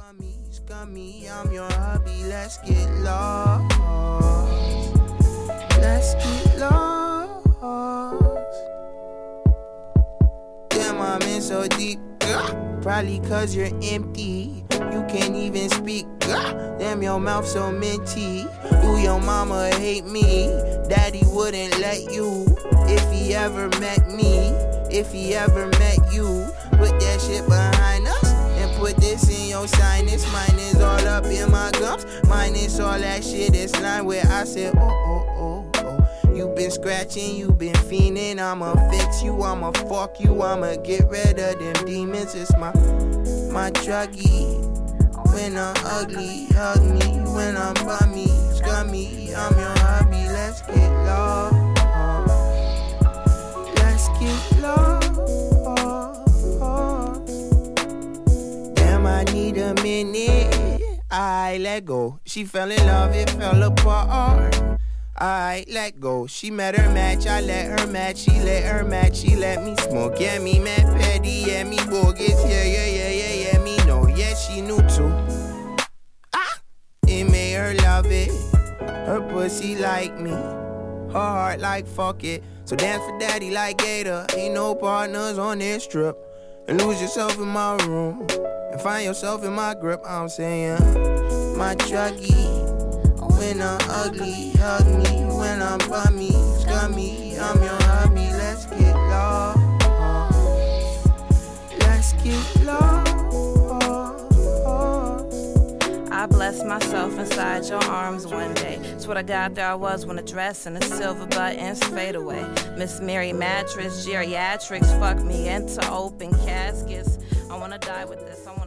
Scummy, I'm your hubby, let's get lost. Let's get lost. Damn, I'm in so deep. Probably cause you're empty. You can't even speak. Damn, your mouth so minty. Ooh, your mama hate me. Daddy wouldn't let you. If he ever met me, if he ever met you, put that shit behind us and put this in your sinus. Mine is all up in my gums. Mine is all that shit. It's line where I said, oh. You been scratching, you been fiending. I'ma fix you, I'ma fuck you, I'ma get rid of them demons. It's my druggie. When I'm ugly, hug me. When I'm bummy, scummy, I'm your hubby. Let's get lost. Let's get lost. Damn, I need a minute. I let go. She fell in love, it fell apart. I let go. She met her match, I let her match. She let her match, she let me smoke. Yeah, me mad petty, yeah, me bogus. Yeah, me know. Yeah, she knew too. It made her love it. Her pussy like me. Her heart like fuck it. So dance for daddy like Gator. Ain't no partners on this trip. And lose yourself in my room. And find yourself in my grip. I'm saying, my druggie. When I'm ugly, hug me. When I'm bummy, scummy, I'm your hubby. Let's get lost. Let's get lost. I blessed myself inside your arms one day. Swear to God, there I was when the dress and the silver buttons fade away. Miss Mary mattress, geriatrics, fuck me into open caskets. I wanna die with this.